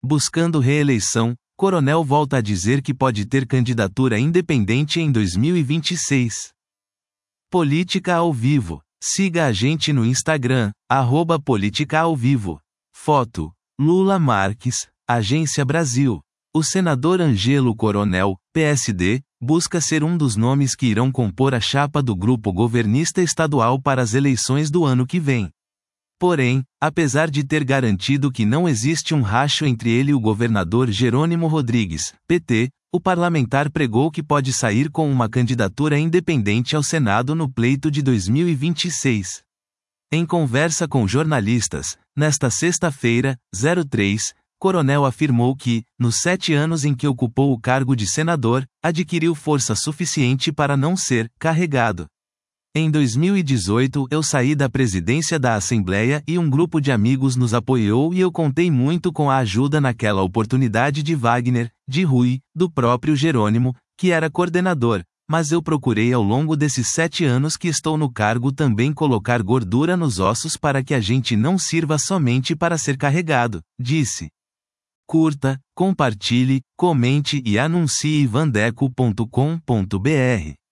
Buscando reeleição, Coronel volta a dizer que pode ter candidatura independente em 2026. Política ao vivo. Siga a gente no Instagram, @política-ao-vivo. Foto: Lula Marques, Agência Brasil. O senador Ângelo Coronel, PSD, busca ser um dos nomes que irão compor a chapa do grupo governista estadual para as eleições do ano que vem. Porém, apesar de ter garantido que não existe um racho entre ele e o governador Jerônimo Rodrigues, PT, o parlamentar pregou que pode sair com uma candidatura independente ao Senado no pleito de 2026. Em conversa com jornalistas, nesta sexta-feira, 03, Coronel afirmou que, nos 7 anos em que ocupou o cargo de senador, adquiriu força suficiente para não ser carregado. Em 2018 eu saí da presidência da Assembleia e um grupo de amigos nos apoiou e eu contei muito com a ajuda naquela oportunidade de Wagner, de Rui, do próprio Jerônimo, que era coordenador, mas eu procurei ao longo desses 7 anos que estou no cargo também colocar gordura nos ossos para que a gente não sirva somente para ser carregado, disse. Curta, compartilhe, comente e anuncie vandeco.com.br.